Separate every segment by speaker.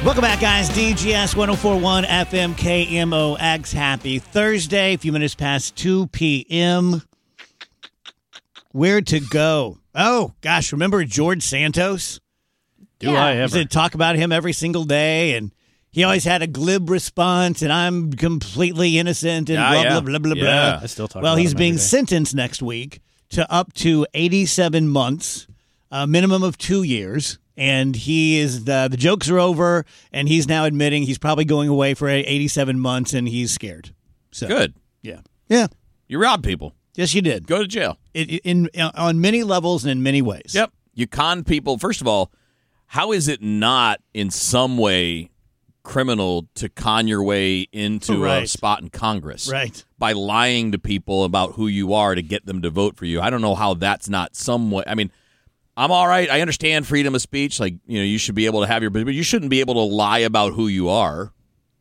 Speaker 1: Welcome back, guys. DGS 1041 FM KMOX. Happy Thursday. A few minutes past 2 p.m. Where to go? Oh, gosh. Remember George Santos?
Speaker 2: Do I ever?
Speaker 1: Used to talk about him every single day, and he always had a glib response, and I'm completely innocent, and blah, blah, blah, blah, blah.
Speaker 2: I still talk
Speaker 1: Well,
Speaker 2: about
Speaker 1: he's
Speaker 2: him
Speaker 1: being
Speaker 2: every day.
Speaker 1: sentenced next week to up to 87 months, a minimum of 2 years. And he is the jokes are over, and he's now admitting he's probably going away for 87 months, and he's scared. So
Speaker 3: Good.
Speaker 1: yeah.
Speaker 3: You rob people.
Speaker 1: Yes, you did.
Speaker 3: Go to jail.
Speaker 1: On many levels and in many ways.
Speaker 3: Yep. You con people. First of all, how is it not in some way criminal to con your way into a spot in Congress?
Speaker 1: Right.
Speaker 3: By lying to people about who you are to get them to vote for you. I don't know how that's not some way. I mean, I'm all right. I understand freedom of speech. Like, you should be able to have but you shouldn't be able to lie about who you are,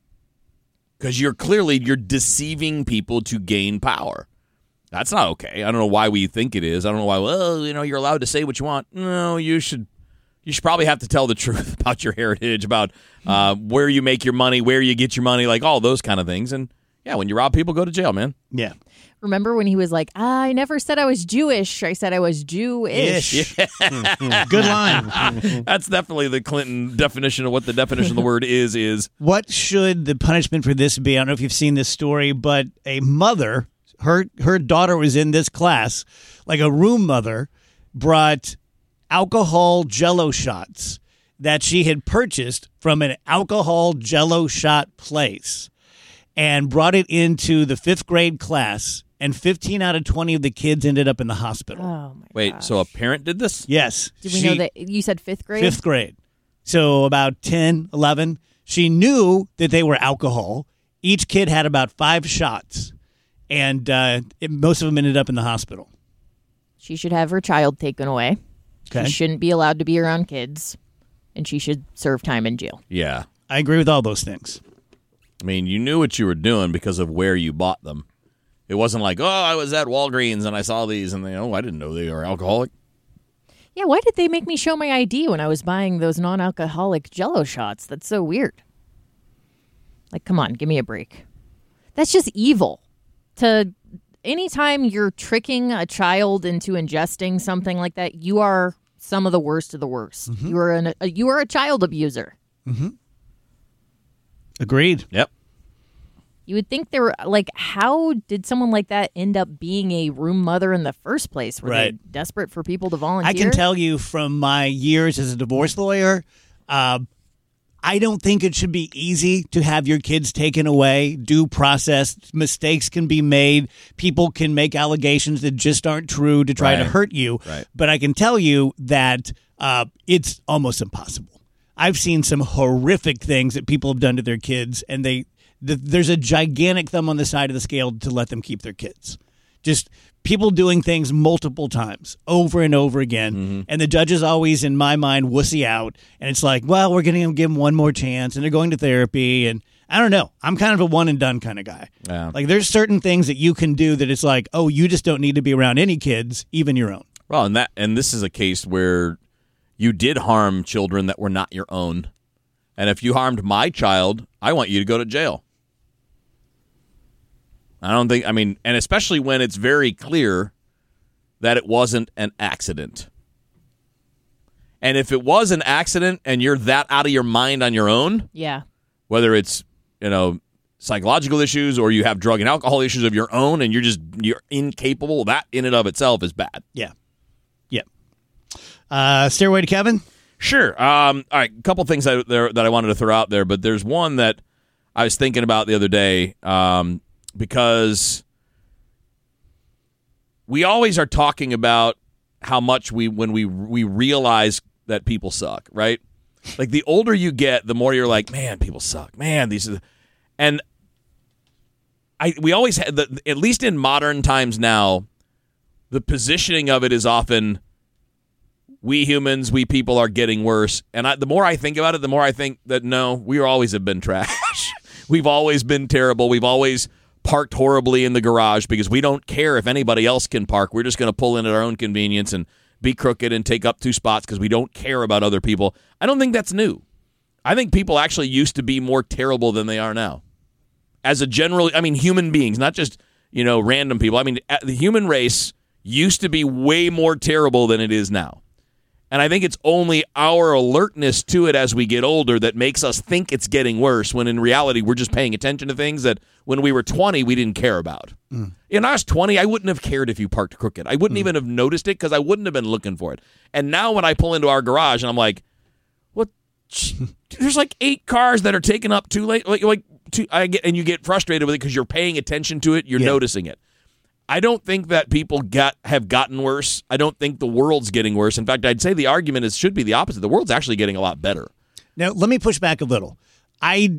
Speaker 3: because you're deceiving people to gain power. That's not okay. I don't know why we think it is. I don't know why. Well, you're allowed to say what you want. No, you should probably have to tell the truth about your heritage, about where you make your money, where you get your money, like all those kind of things. And yeah, when you rob people, go to jail, man.
Speaker 1: Yeah.
Speaker 4: Remember when he was like, I never said I was Jewish. I said I was Jew-ish.
Speaker 1: Yeah. Good line.
Speaker 3: That's definitely the Clinton definition of what the definition of the word is.
Speaker 1: What should the punishment for this be? I don't know if you've seen this story, but a mother, her daughter was in this class, like a room mother, brought alcohol Jell-O shots that she had purchased from an alcohol Jell-O shot place and brought it into the 5th grade class, and 15 out of 20 of the kids ended up in the hospital.
Speaker 4: Oh, my
Speaker 3: Wait,
Speaker 4: gosh.
Speaker 3: so a parent did this?
Speaker 1: Yes.
Speaker 4: Did we know that you said 5th grade?
Speaker 1: 5th grade. So about 10, 11. She knew that they were alcohol. Each kid had about 5 shots, and most of them ended up in the hospital.
Speaker 4: She should have her child taken away.
Speaker 1: Okay.
Speaker 4: She shouldn't be allowed to be around kids, and she should serve time in jail.
Speaker 3: Yeah.
Speaker 1: I agree with all those things.
Speaker 3: I mean, you knew what you were doing because of where you bought them. It wasn't like, I was at Walgreens and I saw these and I didn't know they were alcoholic.
Speaker 4: Yeah, why did they make me show my ID when I was buying those non-alcoholic Jell-O shots? That's so weird. Like, come on, give me a break. That's just evil. Anytime you're tricking a child into ingesting something like that, you are some of the worst of the worst. Mm-hmm. You are a child abuser.
Speaker 1: Mm-hmm. Agreed.
Speaker 3: Yep.
Speaker 4: You would think they were like, how did someone like that end up being a room mother in the first place? Were they desperate for people to volunteer?
Speaker 1: I can tell you from my years as a divorce lawyer, I don't think it should be easy to have your kids taken away. Due process, mistakes can be made. People can make allegations that just aren't true to try to hurt you.
Speaker 3: Right.
Speaker 1: But I can tell you that it's almost impossible. I've seen some horrific things that people have done to their kids, and there's a gigantic thumb on the side of the scale to let them keep their kids. Just people doing things multiple times, over and over again,
Speaker 3: Mm-hmm.
Speaker 1: and the judges always, in my mind, wussy out, and it's like, well, we're going to give them one more chance, and they're going to therapy, and I don't know. I'm kind of a one-and-done kind of guy.
Speaker 3: Yeah.
Speaker 1: Like, there's certain things that you can do that it's like, oh, you just don't need to be around any kids, even your own.
Speaker 3: Well, and this is a case where you did harm children that were not your own. And if you harmed my child, I want you to go to jail. And especially when it's very clear that it wasn't an accident. And if it was an accident and you're that out of your mind on your own,
Speaker 4: Yeah.
Speaker 3: whether it's, psychological issues or you have drug and alcohol issues of your own and you're incapable, that in and of itself is bad.
Speaker 1: Yeah. Stairway to Kevin?
Speaker 3: Sure. All right, a couple things that I wanted to throw out there, but there's one that I was thinking about the other day because we always are talking about how much when we realize that people suck, right? Like the older you get, the more you're like, man, people suck. Man, we always had at least in modern times now, the positioning of it is often we humans, we people are getting worse. And the more I think about it, the more I think that no, we always have been trash. We've always been terrible. We've always parked horribly in the garage because we don't care if anybody else can park. We're just going to pull in at our own convenience and be crooked and take up 2 spots because we don't care about other people. I don't think that's new. I think people actually used to be more terrible than they are now. As a general, I mean, human beings, not just, random people. I mean, the human race used to be way more terrible than it is now. And I think it's only our alertness to it as we get older that makes us think it's getting worse, when in reality we're just paying attention to things that when we were 20 we didn't care about. When I was 20, I wouldn't have cared if you parked crooked. I wouldn't even have noticed it because I wouldn't have been looking for it. And now when I pull into our garage and I'm like, what? There's like 8 cars that are taken up too late. And you get frustrated with it because you're paying attention to it. You're noticing it. I don't think that people have gotten worse. I don't think the world's getting worse. In fact, I'd say the argument should be the opposite. The world's actually getting a lot better.
Speaker 1: Now, let me push back a little. I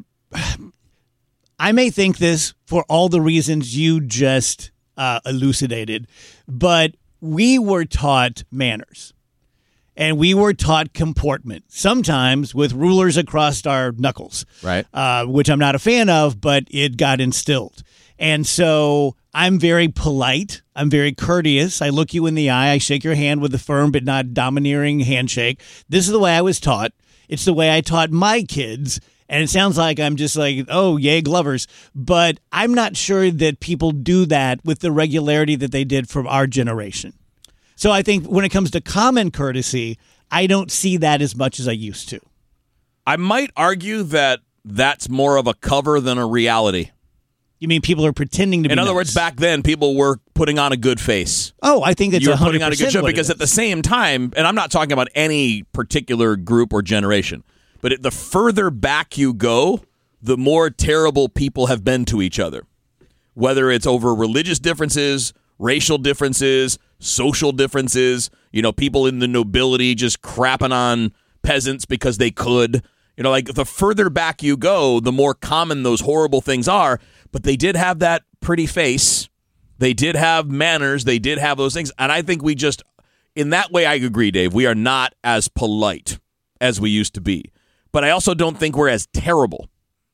Speaker 1: may think this for all the reasons you just elucidated, but we were taught manners. And we were taught comportment, sometimes with rulers across our knuckles,
Speaker 3: right?
Speaker 1: Which I'm not a fan of, but it got instilled. And so I'm very polite. I'm very courteous. I look you in the eye. I shake your hand with a firm but not domineering handshake. This is the way I was taught. It's the way I taught my kids. And it sounds like I'm just like, oh, yay, Glovers. But I'm not sure that people do that with the regularity that they did from our generation. So I think when it comes to common courtesy, I don't see that as much as I used to.
Speaker 3: I might argue that that's more of a cover than a reality.
Speaker 1: You mean people are pretending to be
Speaker 3: In other
Speaker 1: nice?
Speaker 3: words, back then, people were putting on a good face.
Speaker 1: Oh, I think it's 100%
Speaker 3: you were putting on a good show
Speaker 1: what it
Speaker 3: because
Speaker 1: is.
Speaker 3: at the same time, and I'm not talking about any particular group or generation, but the further back you go, the more terrible people have been to each other. Whether it's over religious differences, racial differences, social differences, people in the nobility just crapping on peasants because they could. Like the further back you go, the more common those horrible things are. But they did have that pretty face. They did have manners. They did have those things. And I think we just, in that way, I agree, Dave, we are not as polite as we used to be. But I also don't think we're as terrible.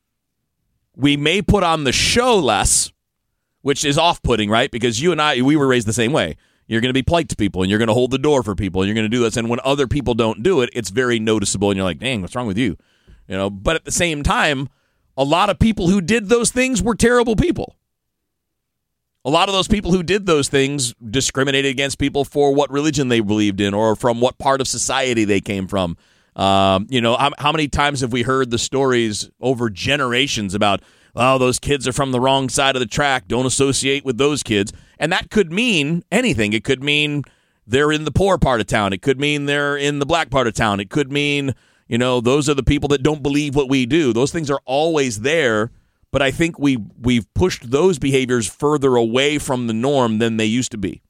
Speaker 3: We may put on the show less, which is off-putting, right? Because you and I, we were raised the same way. You're going to be polite to people, and you're going to hold the door for people, and you're going to do this. And when other people don't do it, it's very noticeable, and you're like, dang, what's wrong with you? But at the same time, a lot of people who did those things were terrible people. A lot of those people who did those things discriminated against people for what religion they believed in or from what part of society they came from. How many times have we heard the stories over generations about, oh, those kids are from the wrong side of the track, don't associate with those kids. And that could mean anything. It could mean they're in the poor part of town. It could mean they're in the black part of town. It could mean, those are the people that don't believe what we do. Those things are always there, but I think we've pushed those behaviors further away from the norm than they used to be.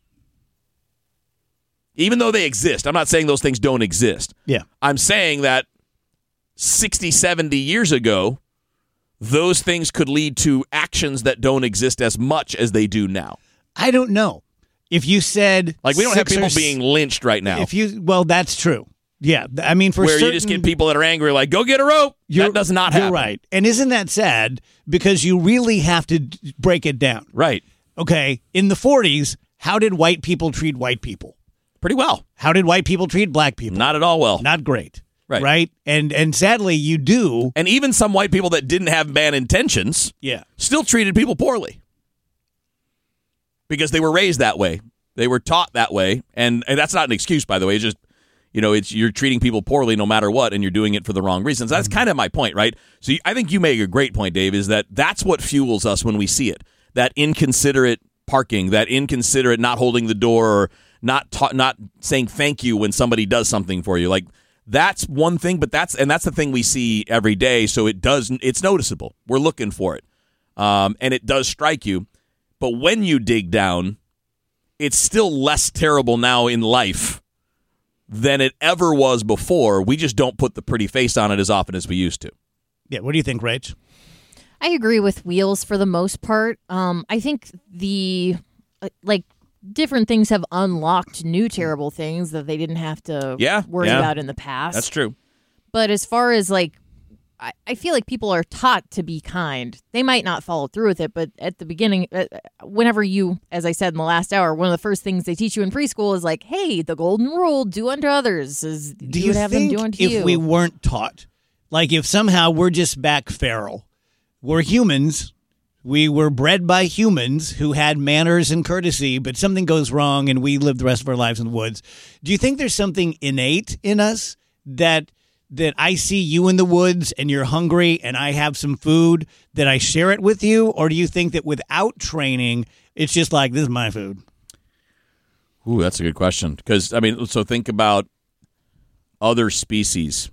Speaker 3: Even though they exist. I'm not saying those things don't exist.
Speaker 1: Yeah.
Speaker 3: I'm saying that 60, 70 years ago, those things could lead to actions that don't exist as much as they do now.
Speaker 1: I don't know. If you said...
Speaker 3: Like, we don't have people being lynched right now.
Speaker 1: Well, that's true. Yeah. I mean, for
Speaker 3: where
Speaker 1: certain,
Speaker 3: you just get people that are angry, like, go get a rope. That does not happen.
Speaker 1: You're right. And isn't that sad? Because you really have to break it down.
Speaker 3: Right.
Speaker 1: Okay. In the 40s, how did white people treat white people?
Speaker 3: Pretty well.
Speaker 1: How did white people treat black people?
Speaker 3: Not at all well.
Speaker 1: Not great.
Speaker 3: Right.
Speaker 1: And sadly, you do.
Speaker 3: And even some white people that didn't have bad intentions still treated people poorly. Because they were raised that way. They were taught that way. And that's not an excuse, by the way. It's just, you're treating people poorly no matter what, and you're doing it for the wrong reasons. That's kind of my point, right? So I think you make a great point, Dave, is that's what fuels us when we see it. That inconsiderate parking, that inconsiderate not holding the door, or not saying thank you when somebody does something for you. Like, that's one thing, but that's the thing we see every day. So it's noticeable. We're looking for it. And it does strike you. But when you dig down, it's still less terrible now in life than it ever was before. We just don't put the pretty face on it as often as we used to.
Speaker 1: Yeah. What do you think, Rach?
Speaker 4: I agree with Wheels for the most part. I think different things have unlocked new terrible things that they didn't have to worry about in the past.
Speaker 3: That's true.
Speaker 4: But as far as I feel like people are taught to be kind. They might not follow through with it, but at the beginning, whenever you, as I said in the last hour, one of the first things they teach you in preschool is like, hey, the golden rule, do unto others as
Speaker 1: Do
Speaker 4: you
Speaker 1: you
Speaker 4: would have them
Speaker 1: think
Speaker 4: do unto
Speaker 1: if
Speaker 4: you.
Speaker 1: we weren't taught, like if somehow we're just back feral, we're humans, we were bred by humans who had manners and courtesy, but something goes wrong and we live the rest of our lives in the woods. Do you think there's something innate in us that I see you in the woods and you're hungry and I have some food that I share it with you? Or do you think that without training, it's just like, this is my food?
Speaker 3: Ooh, that's a good question. Because, I mean, so think about other species,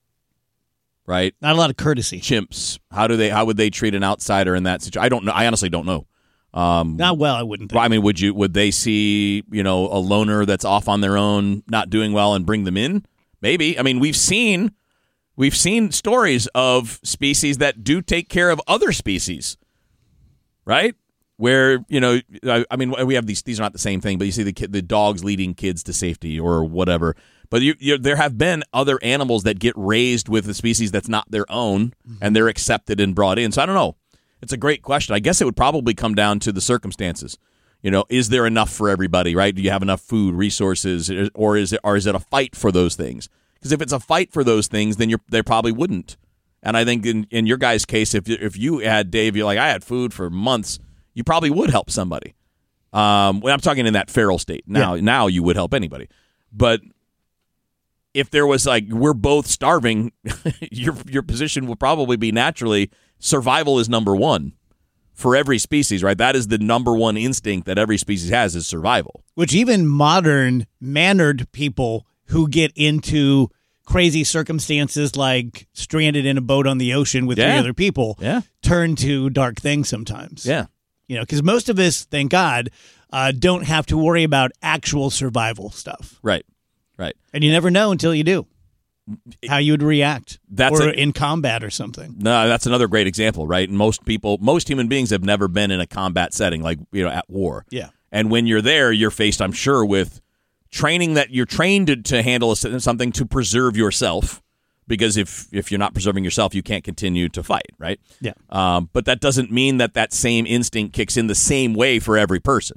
Speaker 3: right?
Speaker 1: Not a lot of courtesy.
Speaker 3: Chimps. How would they treat an outsider in that situation? I don't know. I honestly don't know.
Speaker 1: Not well, I wouldn't think.
Speaker 3: I mean, would they see, a loner that's off on their own, not doing well, and bring them in? Maybe. I mean, we've seen stories of species that do take care of other species, right? Where, I mean, we have these are not the same thing, but you see the dogs leading kids to safety or whatever. But there have been other animals that get raised with a species that's not their own, and they're accepted and brought in. So I don't know. It's a great question. I guess it would probably come down to the circumstances. Is there enough for everybody, right? Do you have enough food, resources, or is it a fight for those things? Because if it's a fight for those things, then they probably wouldn't. And I think in your guys' case, if you had, Dave, you're like, I had food for months, you probably would help somebody. When I'm talking in that feral state. Now you would help anybody. But if there was like, we're both starving, your position would probably be naturally survival is number one. For every species, right? That is the number one instinct that every species has, is survival.
Speaker 1: Which even modern, mannered people who get into crazy circumstances like stranded in a boat on the ocean with three other people turn to dark things sometimes.
Speaker 3: Yeah.
Speaker 1: Because most of us, thank God, don't have to worry about actual survival stuff.
Speaker 3: Right.
Speaker 1: And you never know until you do. How you would react, in combat or something.
Speaker 3: No, that's another great example, right? Most human beings have never been in a combat setting, like at war.
Speaker 1: Yeah,
Speaker 3: and when you're there, you're faced, I'm sure, with training that you're trained to handle something to preserve yourself. Because if you're not preserving yourself, you can't continue to fight, right?
Speaker 1: Yeah.
Speaker 3: But that doesn't mean that same instinct kicks in the same way for every person.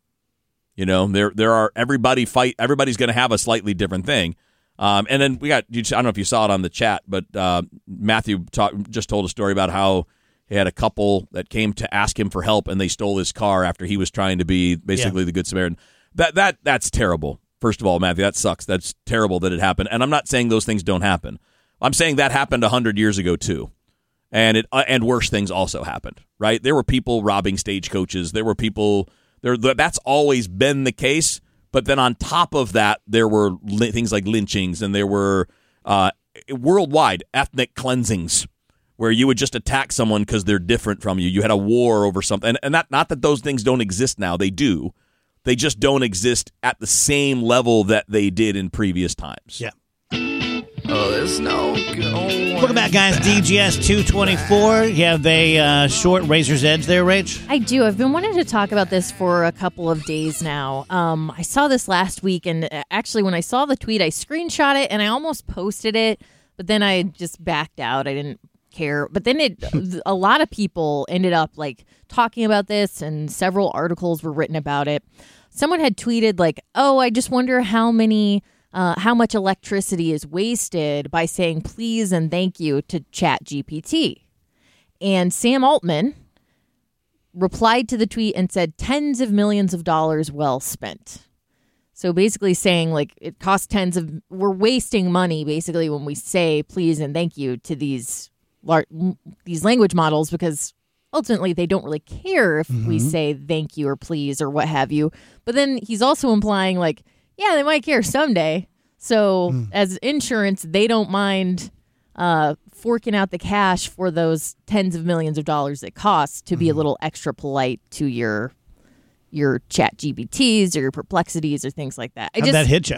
Speaker 3: Everybody's going to have a slightly different thing. And then we got, I don't know if you saw it on the chat, but Matthew just told a story about how he had a couple that came to ask him for help and they stole his car after he was trying to be basically the Good Samaritan. That's terrible. First of all, Matthew, that sucks. That's terrible that it happened. And I'm not saying those things don't happen. I'm saying that happened 100 years ago too. And worse things also happened, right? There were people robbing stagecoaches. There were people that's always been the case. But then on top of that, there were things like lynchings, and there were worldwide ethnic cleansings where you would just attack someone because they're different from you. You had a war over something. And not that those things don't exist now. They do. They just don't exist at the same level that they did in previous times.
Speaker 1: Yeah.
Speaker 2: Oh, there's no going.
Speaker 1: Welcome back, guys. DGS 224. You have a short razor's edge there, Rach?
Speaker 4: I do. I've been wanting to talk about this for a couple of days now. I saw this last week, and actually when I saw the tweet, I screenshot it, and I almost posted it, but then I just backed out. I didn't care. But then a lot of people ended up like talking about this, and several articles were written about it. Someone had tweeted like, oh, I just wonder how much electricity is wasted by saying please and thank you to ChatGPT. And Sam Altman replied to the tweet and said tens of millions of dollars well spent. So basically saying like it costs we're wasting money basically when we say please and thank you to these language models, because ultimately they don't really care if we say thank you or please or what have you. But then he's also implying like, yeah, they might care someday. So as insurance, they don't mind forking out the cash for those tens of millions of dollars it costs to be a little extra polite to your ChatGPTs or your Perplexities or things like that.
Speaker 1: How'd that hit you?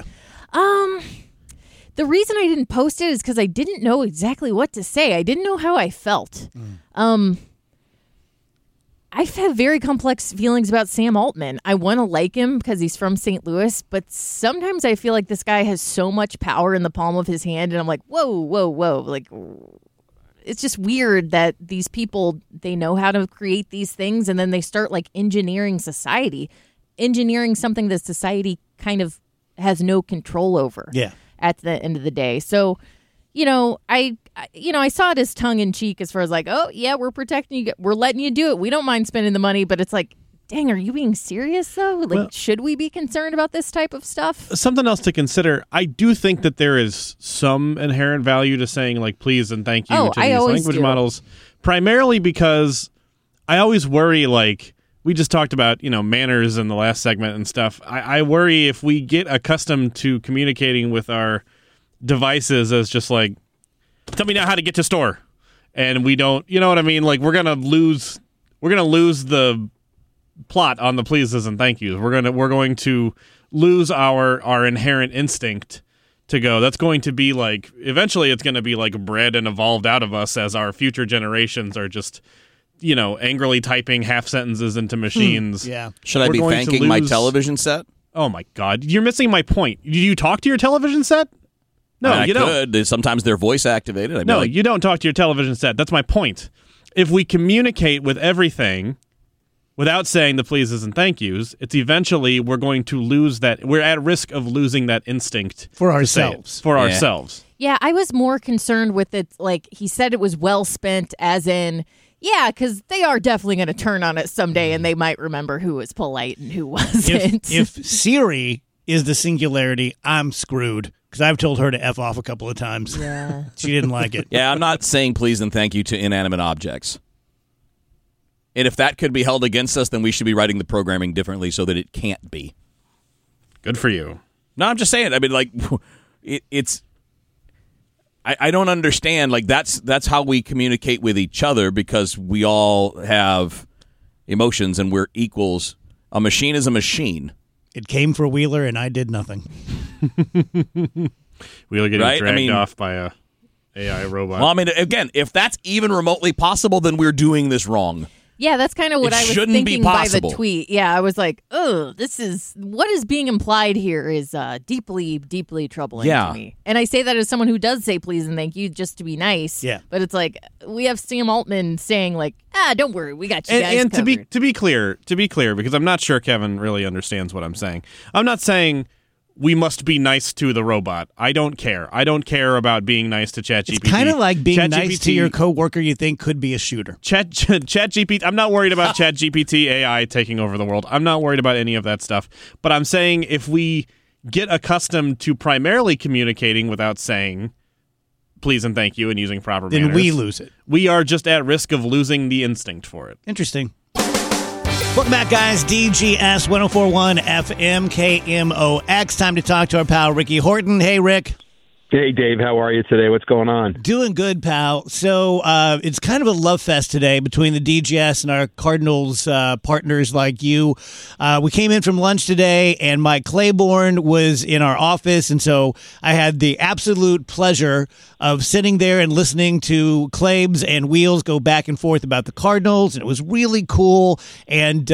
Speaker 4: The reason I didn't post it is because I didn't know exactly what to say. I didn't know how I felt. I've had very complex feelings about Sam Altman. I want to like him because he's from St. Louis, but sometimes I feel like this guy has so much power in the palm of his hand, and I'm like, whoa. Like, it's just weird that these people, they know how to create these things, and then they start like engineering society, engineering something that society kind of has no control over.
Speaker 1: Yeah.
Speaker 4: At the end of the day. So, I saw it as tongue in cheek as far as like, oh yeah, we're protecting you, we're letting you do it. We don't mind spending the money, but it's like, dang, are you being serious though? Like,
Speaker 5: Well,
Speaker 4: should we be concerned about this type of stuff?
Speaker 5: Something else to consider. I do think that there is some inherent value to saying like please and thank you to
Speaker 4: I
Speaker 5: these
Speaker 4: always
Speaker 5: language
Speaker 4: do.
Speaker 5: models, primarily because I always worry, like we just talked about, manners in the last segment and stuff. I worry if we get accustomed to communicating with our devices as just like, tell me now how to get to store, and we don't, you know what I mean? Like we're gonna lose the plot on the pleases and thank yous. We're going to lose our inherent instinct to go. That's going to be like, eventually it's going to be like bred and evolved out of us as our future generations are just, angrily typing half sentences into machines.
Speaker 1: Yeah.
Speaker 3: Should I
Speaker 5: We're
Speaker 3: be
Speaker 5: going to
Speaker 3: thanking my
Speaker 5: lose-
Speaker 3: television set?
Speaker 5: Oh my God. You're missing my point. Do you talk to your television set? No,
Speaker 3: I
Speaker 5: you don't.
Speaker 3: could. Sometimes they're voice activated. I'd be
Speaker 5: No,
Speaker 3: like,
Speaker 5: you don't talk to your television set. That's my point. If we communicate with everything without saying the pleases and thank yous, it's eventually we're going to lose that. We're at risk of losing that instinct
Speaker 1: For
Speaker 5: to say it.
Speaker 1: ourselves.
Speaker 5: For
Speaker 3: Yeah.
Speaker 5: ourselves.
Speaker 4: Yeah, I was more concerned with it. Like he said, it was well spent, as in, yeah, because they are definitely going to turn on it someday, and they might remember who was polite and who wasn't.
Speaker 1: If Siri is the singularity, I'm screwed because I've told her to F off a couple of times.
Speaker 4: yeah.
Speaker 1: She didn't like it.
Speaker 3: yeah, I'm not saying please and thank you to inanimate objects. And if that could be held against us, then we should be writing the programming differently so that it can't be.
Speaker 5: Good for you.
Speaker 3: No, I'm just saying. I mean, like, it's. I don't understand. Like, that's how we communicate with each other because we all have emotions and we're equals. A machine is a machine.
Speaker 1: It came for Wheeler, and I did nothing.
Speaker 5: Wheeler getting
Speaker 3: Right? I
Speaker 5: dragged
Speaker 3: mean-
Speaker 5: off by a AI robot.
Speaker 3: Well, I mean, again, if that's even remotely possible, then we're doing this wrong.
Speaker 4: Yeah, that's kind of what
Speaker 3: It
Speaker 4: I was
Speaker 3: shouldn't be
Speaker 4: thinking by the
Speaker 3: possible.
Speaker 4: tweet. Yeah, I was like, oh, what is being implied here is deeply, deeply troubling
Speaker 3: Yeah.
Speaker 4: to me. And I say that as someone who does say please and thank you just to be nice.
Speaker 1: Yeah.
Speaker 4: But it's like, we have Sam Altman saying like, don't worry, we got you guys
Speaker 5: and
Speaker 4: covered.
Speaker 5: to be clear, because I'm not sure Kevin really understands what I'm saying. I'm not saying we must be nice to the robot. I don't care. I don't care about being nice to ChatGPT.
Speaker 1: It's kind of like being nice to
Speaker 5: ChatGPT
Speaker 1: your coworker you think could be a shooter.
Speaker 5: ChatGPT. I'm not worried about ChatGPT AI taking over the world. I'm not worried about any of that stuff. But I'm saying if we get accustomed to primarily communicating without saying please and thank you and using proper
Speaker 1: Then
Speaker 5: manners,
Speaker 1: we lose it.
Speaker 5: we are just at risk of losing the instinct for it.
Speaker 1: Interesting. Welcome back, guys. DGS 1041 FM KMOX. Time to talk to our pal Ricky Horton. Hey, Rick.
Speaker 6: Hey, Dave. How are you today? What's going on?
Speaker 1: Doing good, pal. So it's kind of a love fest today between the DGS and our Cardinals partners like you. We came in from lunch today, and Mike Claiborne was in our office, and so I had the absolute pleasure of sitting there and listening to Claibs and Wheels go back and forth about the Cardinals, and it was really cool. And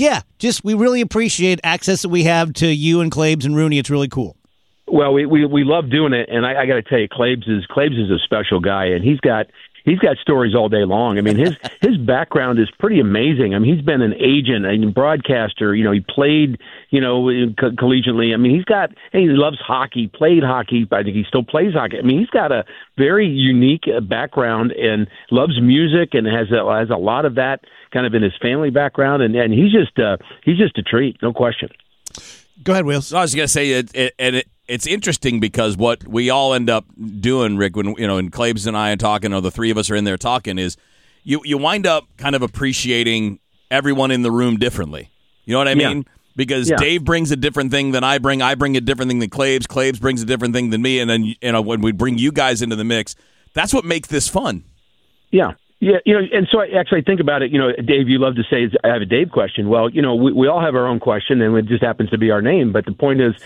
Speaker 1: we really appreciate access that we have to you and Claibs and Rooney. It's really cool.
Speaker 6: Well, we love doing it, and I got to tell you, Claibs is a special guy, and he's got stories all day long. I mean, his background is pretty amazing. I mean, he's been an agent, a broadcaster. You know, he played, collegiately. I mean, he loves hockey, played hockey. I think he still plays hockey. I mean, he's got a very unique background and loves music and has a lot of that kind of in his family background. And he's just a treat, no question.
Speaker 1: Go ahead, Wheels.
Speaker 3: I was going to say it's interesting because what we all end up doing, Rick, when and Claibs and I are talking, or the three of us are in there talking, is you wind up kind of appreciating everyone in the room differently. You know what I mean?
Speaker 6: Yeah.
Speaker 3: Because
Speaker 6: Yeah.
Speaker 3: Dave brings a different thing than I bring a different thing than Claibs. Claibs brings a different thing than me, and then when we bring you guys into the mix, that's what makes this fun.
Speaker 6: Yeah. Yeah, and so I think about it, Dave, you love to say, I have a Dave question. Well, we all have our own question, and it just happens to be our name. But the point is,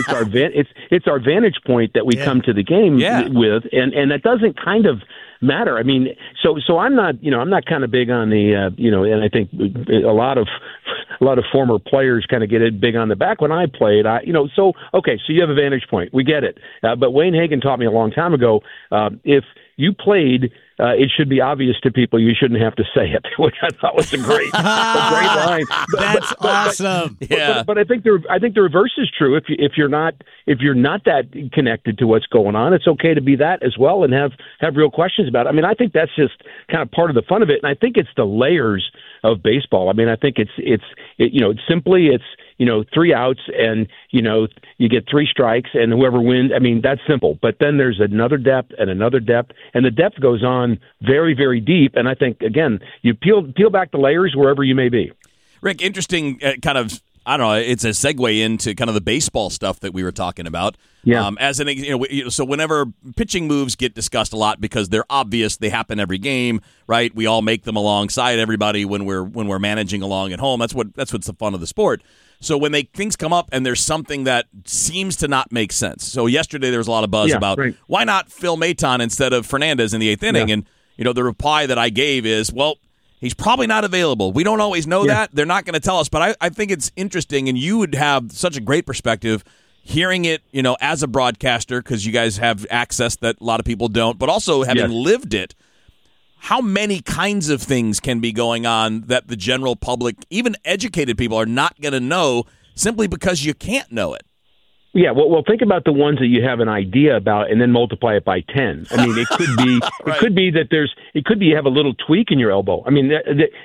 Speaker 6: it's our vantage point that we come to the game with, and that doesn't kind of matter. I mean, so I'm not kind of big on the, and I think a lot of former players kind of get it big on the back when I played. So you have a vantage point. We get it. But Wayne Hagen taught me a long time ago, if you played it should be obvious to people you shouldn't have to say it, which I thought was a great line.
Speaker 1: That's awesome.
Speaker 6: But I think the reverse is true. If you're not that connected to what's going on, it's okay to be that as well and have real questions about it. I mean, I think that's just kind of part of the fun of it, and I think it's the layers of baseball. I mean, I think it's 3 outs and you get 3 strikes and whoever wins. I mean, that's simple. But then there's another depth, and the depth goes on very, very deep. And I think again, you peel back the layers wherever you may be.
Speaker 3: Rick, interesting kind of. I don't know. It's a segue into kind of the baseball stuff that we were talking about.
Speaker 6: Yeah.
Speaker 3: So whenever pitching moves get discussed a lot because they're obvious, they happen every game, right? We all make them alongside everybody when we're managing along at home. That's what's the fun of the sport. So when things come up and there's something that seems to not make sense. So yesterday there was a lot of buzz about why not Phil Maton instead of Fernandez in the 8th inning, and the reply that I gave is, well, he's probably not available. We don't always know that. They're not going to tell us. But I think it's interesting, and you would have such a great perspective hearing it, as a broadcaster, because you guys have access that a lot of people don't, but also having lived it. How many kinds of things can be going on that the general public, even educated people, are not going to know simply because you can't know it?
Speaker 6: Yeah, well, think about the ones that you have an idea about, and then multiply it by 10. I mean, it could be
Speaker 3: Right.
Speaker 6: it could be you have a little tweak in your elbow. I mean,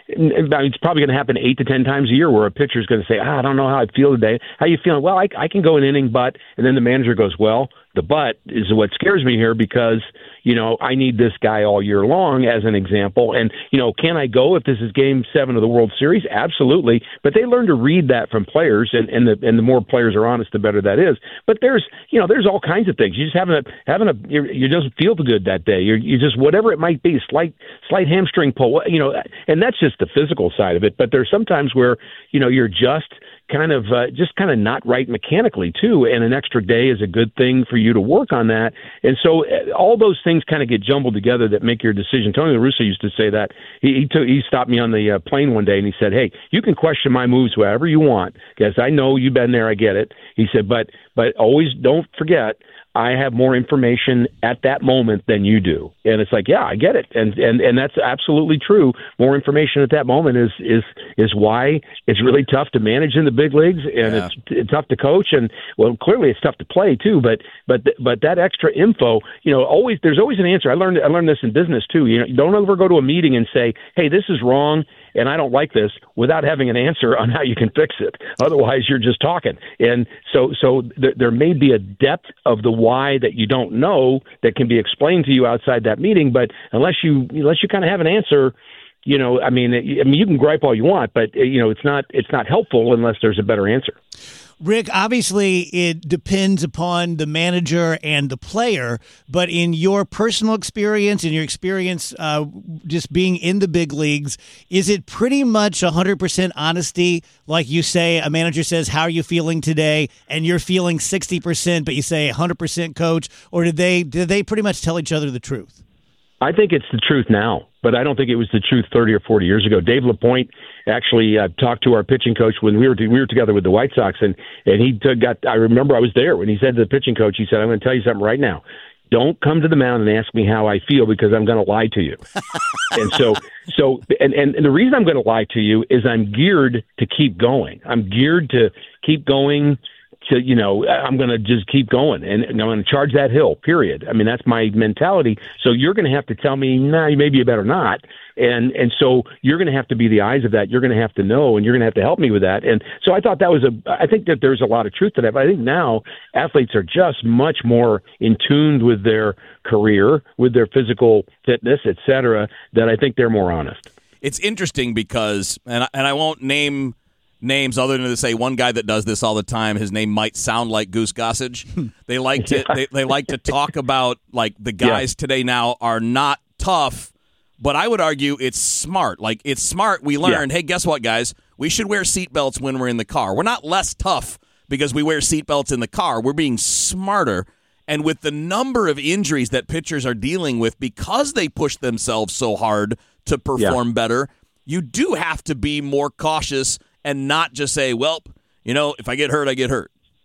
Speaker 6: it's probably going to happen 8 to 10 times a year where a pitcher is going to say, I don't know how I feel today. How you feeling? Well, I can go an inning, but, and then the manager goes, well, the but is what scares me here because, I need this guy all year long as an example. And, can I go if this is Game 7 of the World Series? Absolutely. But they learn to read that from players, and the more players are honest, the better that is. But there's all kinds of things. You just you just feel good that day. You just, whatever it might be, slight hamstring pull, and that's just the physical side of it. But there's sometimes where, you're just kind of not right mechanically too, and an extra day is a good thing for you to work on that. And so all those things kind of get jumbled together that make your decision. Tony La Russa used to say that. He stopped me on the plane one day and he said, hey, you can question my moves however you want because I know you've been there, I get it. He said, but always don't forget, I have more information at that moment than you do. And it's like, yeah, I get it. And that's absolutely true. More information at that moment is why it's really tough to manage in the big leagues, and it's tough to coach, and well, clearly it's tough to play too, but that extra info, there's always an answer. I learned this in business too. Don't ever go to a meeting and say, hey, this is wrong and I don't like this, without having an answer on how you can fix it. Otherwise, you're just talking. And so there may be a depth of the why that you don't know that can be explained to you outside that meeting. But unless you kind of have an answer, you can gripe all you want, but it's not helpful unless there's a better answer.
Speaker 1: Rick, obviously it depends upon the manager and the player, but in your personal experience, just being in the big leagues, is it pretty much 100% honesty? Like you say, a manager says, how are you feeling today? And you're feeling 60%, but you say 100% coach, or did they pretty much tell each other the truth?
Speaker 6: I think it's the truth now, but I don't think it was the truth 30 or 40 years ago. Dave LaPointe actually talked to our pitching coach when we were together with the White Sox, and he I remember I was there when he said to the pitching coach, he said, I'm going to tell you something right now. Don't come to the mound and ask me how I feel because I'm going to lie to you. And so the reason I'm going to lie to you is I'm geared to keep going. I'm geared to keep going. I'm going to just keep going and I'm going to charge that hill, period. I mean, that's my mentality. So you're going to have to tell me, maybe you better not. And so you're going to have to be the eyes of that. You're going to have to know, and you're going to have to help me with that. And so I thought I think that there's a lot of truth to that. But I think now athletes are just much more in tune with their career, with their physical fitness, et cetera, that I think they're more honest.
Speaker 3: It's interesting because, and I won't name names other than to say one guy that does this all the time. His name might sound like Goose Gossage. They like to they like to talk about like the guys today now are not tough, but I would argue it's smart. Like it's smart. We learned, hey, guess what, guys? We should wear seatbelts when we're in the car. We're not less tough because we wear seatbelts in the car. We're being smarter. And with the number of injuries that pitchers are dealing with because they push themselves so hard to perform better, you do have to be more cautious and not just say, well, if I get hurt, I get hurt.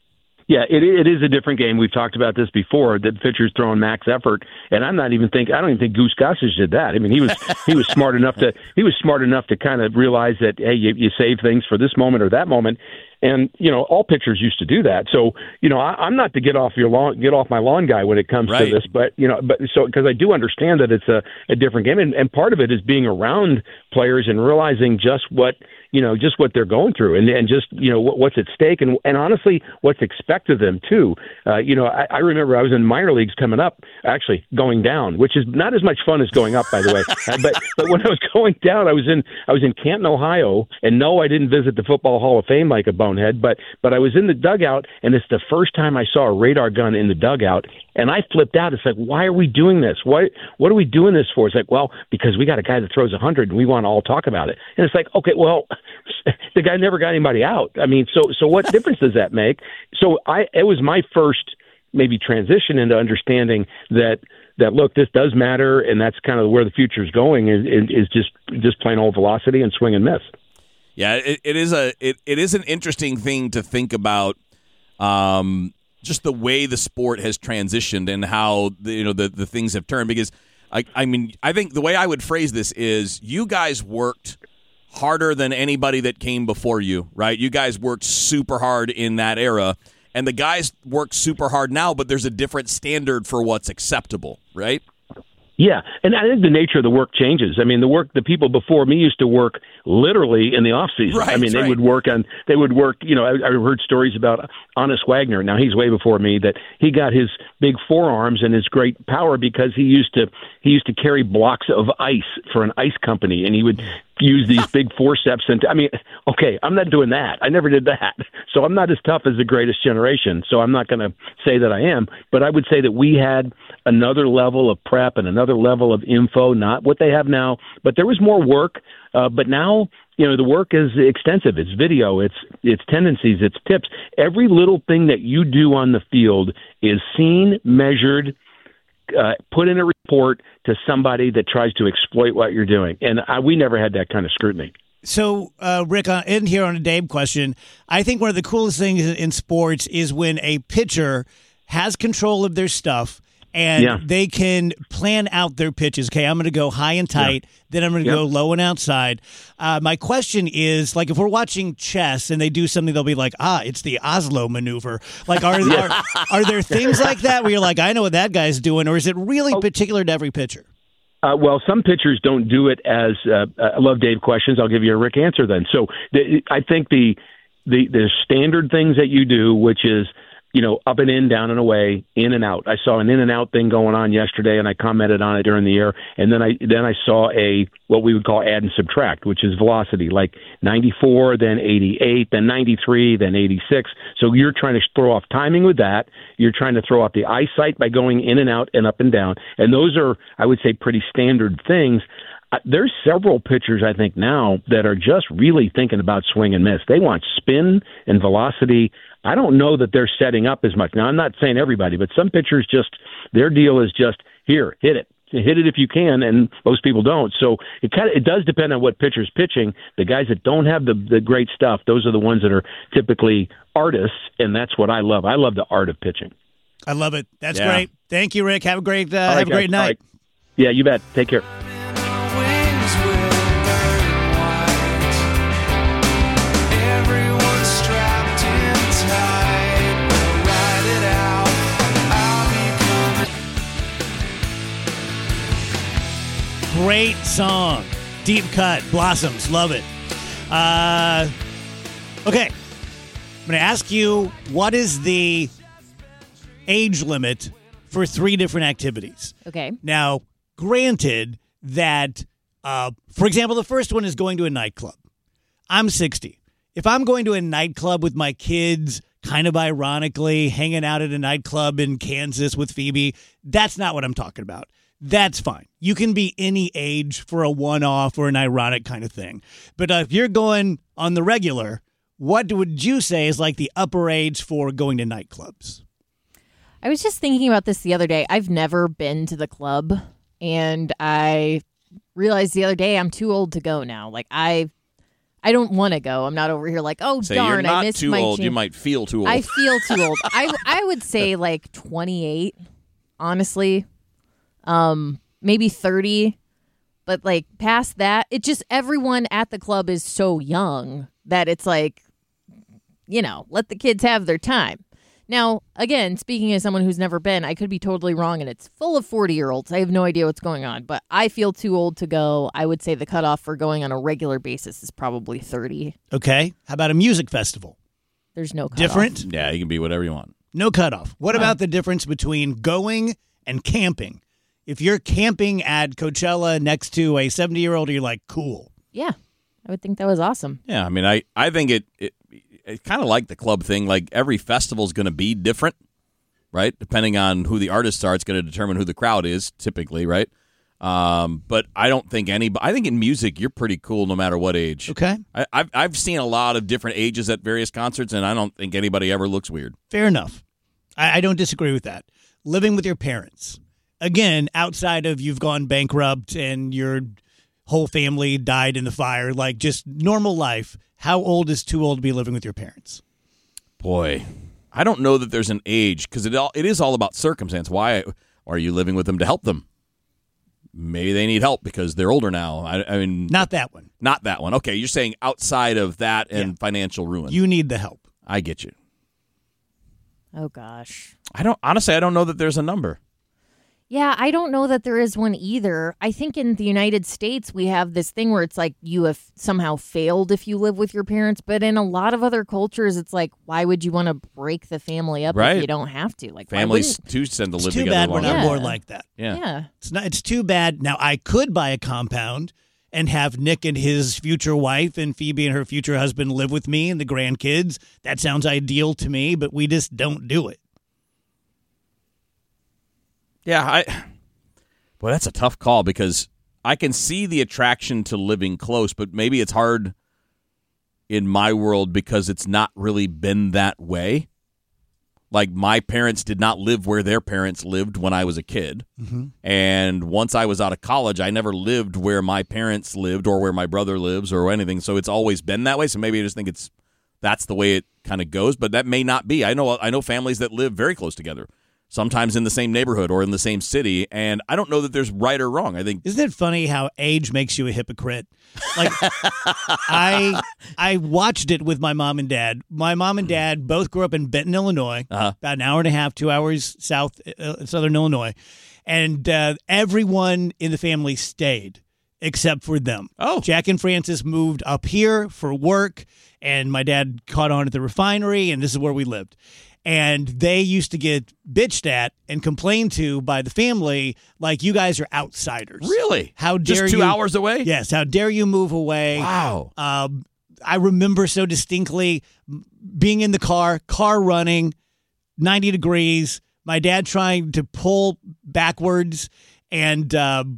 Speaker 6: Yeah, it is a different game. We've talked about this before. The pitcher's throwing max effort, and I don't even think Goose Gossage did that. I mean, he was smart enough to kind of realize that, hey, you save things for this moment or that moment. And, all pitchers used to do that. So, I'm not the get off my lawn guy when it comes to this, but because I do understand that it's a different game. And part of it is being around players and realizing just what they're going through and just, what's at stake and honestly, what's expected of them too. I remember I was in minor leagues coming up, actually going down, which is not as much fun as going up, by the way. But when I was going down, I was in Canton, Ohio, and no, I didn't visit the Football Hall of Fame like a bonehead, but I was in the dugout, and it's the first time I saw a radar gun in the dugout, and I flipped out. It's like, why are we doing this? What are we doing this for? It's like, well, because we got a guy that throws 100, and we want to all talk about it. And it's like, okay, well, the guy never got anybody out. I mean, so what difference does that make? So it was my first maybe transition into understanding that look, this does matter, and that's kind of where the future is going is just plain old velocity and swing and miss.
Speaker 3: Yeah, it is an interesting thing to think about. Just the way the sport has transitioned and how the things have turned. Because I mean, I think the way I would phrase this is you guys worked harder than anybody that came before you, right? You guys worked super hard in that era, and the guys work super hard now, but there's a different standard for what's acceptable, right?
Speaker 6: Yeah, and I think the nature of the work changes. I mean, the people before me used to work literally in the off season.
Speaker 3: Right,
Speaker 6: I mean, they would work. I heard stories about Honest Wagner. Now he's way before me. That he got his big forearms and his great power because he used to carry blocks of ice for an ice company, and he would use these big forceps. And I mean, okay, I'm not doing that. I never did that. So I'm not as tough as the greatest generation. So I'm not going to say that I am. But I would say that we had another level of prep and another level of info, not what they have now, but there was more work. But now, the work is extensive. It's video, it's tendencies, it's tips. Every little thing that you do on the field is seen, measured, put in a report to somebody that tries to exploit what you're doing. And we never had that kind of scrutiny.
Speaker 1: So, Rick, in here on a Dave question, I think one of the coolest things in sports is when a pitcher has control of their stuff and they can plan out their pitches. Okay, I'm going to go high and tight, then I'm going to go low and outside. My question is, like, if we're watching chess and they do something, they'll be like, it's the Oslo maneuver. Like, are there things like that where you're like, I know what that guy's doing, or is it really particular to every pitcher?
Speaker 6: Well, some pitchers don't do it as I love Dave questions. I'll give you a Rick answer then. So I think the standard things that you do, which is, up and in, down and away, in and out. I saw an in and out thing going on yesterday, and I commented on it during the air. And then I saw what we would call add and subtract, which is velocity, like 94, then 88, then 93, then 86. So you're trying to throw off timing with that. You're trying to throw off the eyesight by going in and out and up and down. And those are, I would say, pretty standard things. There's several pitchers, I think, now that are just really thinking about swing and miss. They want spin and velocity. I don't know that they're setting up as much. Now, I'm not saying everybody, but some pitchers their deal is just, here, hit it. Hit it if you can, and most people don't. So it does depend on what pitcher's pitching. The guys that don't have the great stuff, those are the ones that are typically artists, and that's what I love. I love the art of pitching.
Speaker 1: I love it. That's great. Thank you, Rick. Have a great great night.
Speaker 6: Right. Yeah, you bet. Take care.
Speaker 1: Great song. Deep cut. Blossoms. Love it. Okay. I'm going to ask you, what is the age limit for 3 different activities?
Speaker 4: Okay.
Speaker 1: Now, granted that, for example, the first one is going to a nightclub. I'm 60. If I'm going to a nightclub with my kids, kind of ironically, hanging out at a nightclub in Kansas with Phoebe, that's not what I'm talking about. That's fine. You can be any age for a one-off or an ironic kind of thing. But if you're going on the regular, what would you say is like the upper age for going to nightclubs?
Speaker 4: I was just thinking about this the other day. I've never been to the club, and I realized the other day I'm too old to go now. Like, I I don't want to go. I'm not over here like, oh,
Speaker 3: Say
Speaker 4: darn,
Speaker 3: you're not
Speaker 4: I missed
Speaker 3: too
Speaker 4: my
Speaker 3: old.
Speaker 4: chance.
Speaker 3: You might feel too old.
Speaker 4: I feel too old. I would say like 28, honestly. Maybe 30. But like past that, it just everyone at the club is so young that it's like, let the kids have their time. Now, again, speaking as someone who's never been, I could be totally wrong, and it's full of 40-year-olds. I have no idea what's going on, but I feel too old to go. I would say the cutoff for going on a regular basis is probably 30.
Speaker 1: Okay. How about a music festival?
Speaker 4: There's no cutoff.
Speaker 1: Different?
Speaker 3: Yeah, you can be whatever you want.
Speaker 1: No cutoff. What about the difference between going and camping? If you're camping at Coachella next to a 70-year-old, you're like, cool.
Speaker 4: Yeah, I would think that was awesome.
Speaker 3: Yeah, I mean, I think it's kind of like the club thing. Like every festival is going to be different, right? Depending on who the artists are, it's going to determine who the crowd is, typically, right? But I don't think I think in music, you're pretty cool no matter what age.
Speaker 1: Okay.
Speaker 3: I've seen a lot of different ages at various concerts, and I don't think anybody ever looks weird.
Speaker 1: Fair enough. I don't disagree with that. Living with your parents. Again, outside of you've gone bankrupt and your whole family died in the fire, like just normal life, how old is too old to be living with your parents?
Speaker 3: Boy, I don't know that there's an age because it is all about circumstance. Why are you living with them to help them? Maybe they need help because they're older now. I mean,
Speaker 1: Not that one.
Speaker 3: not that one. Okay, you're saying outside of that and financial ruin.
Speaker 1: You need the help.
Speaker 3: I get you.
Speaker 4: Oh, gosh.
Speaker 3: I don't know that there's a number.
Speaker 4: Yeah, I don't know that there is one either. I think in the United States, we have this thing where it's like you have somehow failed if you live with your parents. But in a lot of other cultures, it's like, why would you want to break the family up
Speaker 3: Right.
Speaker 4: if you don't have to? Like,
Speaker 3: Families too tend to live
Speaker 1: It's too
Speaker 3: together
Speaker 1: bad we're
Speaker 3: longer.
Speaker 1: not
Speaker 4: Yeah.
Speaker 1: more like that.
Speaker 3: Yeah.
Speaker 4: Yeah.
Speaker 1: It's too bad. Now, I could buy a compound and have Nick and his future wife and Phoebe and her future husband live with me and the grandkids. That sounds ideal to me, but we just don't do it.
Speaker 3: Yeah, Well, that's a tough call because I can see the attraction to living close, but maybe it's hard in my world because it's not really been that way. Like my parents did not live where their parents lived when I was a kid. Mm-hmm. And once I was out of college, I never lived where my parents lived or where my brother lives or anything. So it's always been that way. So maybe I just think that's the way it kind of goes, but that may not be. I know families that live very close together. Sometimes in the same neighborhood or in the same city, and I don't know that there's right or wrong. I think
Speaker 1: Isn't it funny how age makes you a hypocrite? Like I watched it with my mom and dad. My mom and dad both grew up in Benton, Illinois, about an hour and a half, 2 hours southern Illinois, and everyone in the family stayed except for them.
Speaker 3: Oh.
Speaker 1: Jack and Francis moved up here for work, and my dad caught on at the refinery, and this is where we lived. And they used to get bitched at and complained to by the family, like, you guys are outsiders.
Speaker 3: Really?
Speaker 1: How dare
Speaker 3: just 2
Speaker 1: you?
Speaker 3: hours away?
Speaker 1: Yes. How dare you move away?
Speaker 3: Wow.
Speaker 1: I remember so distinctly being in the car running, 90 degrees, my dad trying to pull backwards, and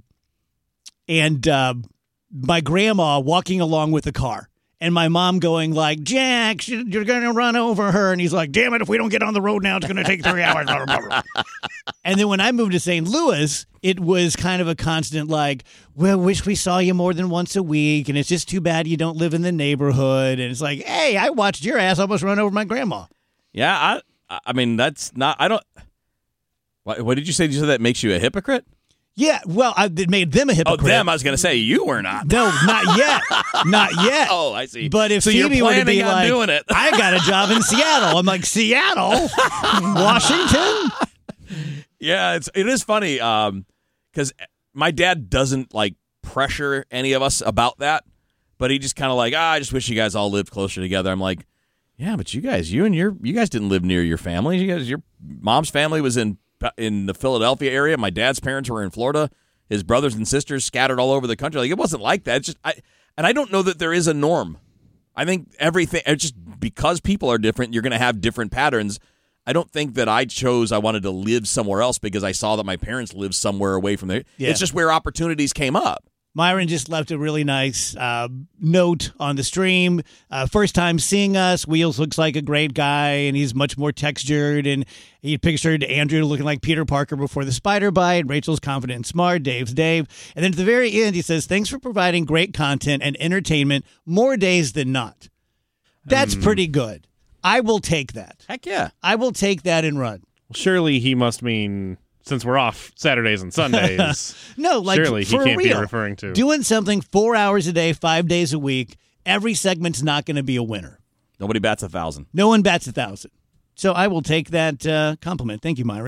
Speaker 1: my grandma walking along with the car. And my mom going like, Jack, you're going to run over her. And he's like, damn it, if we don't get on the road now, it's going to take 3 hours. And then when I moved to St. Louis, it was kind of a constant like, well, wish we saw you more than once a week. And it's just too bad you don't live in the neighborhood. And it's like, hey, I watched your ass almost run over my grandma.
Speaker 3: Yeah, I mean, that's not, I don't, what did you say? Did you say that makes you a hypocrite?
Speaker 1: Yeah, well, it made them a hypocrite.
Speaker 3: Oh, them, I was going to say, you were not.
Speaker 1: No, not yet. Not yet.
Speaker 3: Oh, I see.
Speaker 1: But if
Speaker 3: so
Speaker 1: Phoebe
Speaker 3: you're
Speaker 1: were to
Speaker 3: planning
Speaker 1: be
Speaker 3: on
Speaker 1: like,
Speaker 3: doing it.
Speaker 1: I got a job in Seattle. I'm like, Seattle? Washington?
Speaker 3: Yeah, it is funny because my dad doesn't like pressure any of us about that, but he just kind of like, I just wish you guys all lived closer together. I'm like, yeah, but you guys didn't live near your family. Your mom's family was in the Philadelphia area. My dad's parents were in Florida. His brothers and sisters scattered all over the country. Like, it wasn't like that. It's just I don't know that there is a norm. I think everything, it's just because people are different, you're going to have different patterns. I don't think that I wanted to live somewhere else because I saw that my parents lived somewhere away from there.
Speaker 1: Yeah.
Speaker 3: It's just where opportunities came up.
Speaker 1: Myron just left a really nice note on the stream. First time seeing us. Wheels looks like a great guy, and he's much more textured. And he pictured Andrew looking like Peter Parker before the spider bite. Rachel's confident and smart. Dave's Dave. And then at the very end, he says, thanks for providing great content and entertainment more days than not. That's pretty good. I will take that.
Speaker 3: Heck yeah.
Speaker 1: I will take that and run.
Speaker 5: Surely he must mean since we're off Saturdays and Sundays.
Speaker 1: No, like
Speaker 5: surely he
Speaker 1: for
Speaker 5: can't
Speaker 1: real,
Speaker 5: be referring to
Speaker 1: doing something 4 hours a day, 5 days a week. Every segment's not going to be a winner.
Speaker 3: Nobody bats 1,000.
Speaker 1: No one bats 1,000. So I will take that compliment. Thank you, Myra.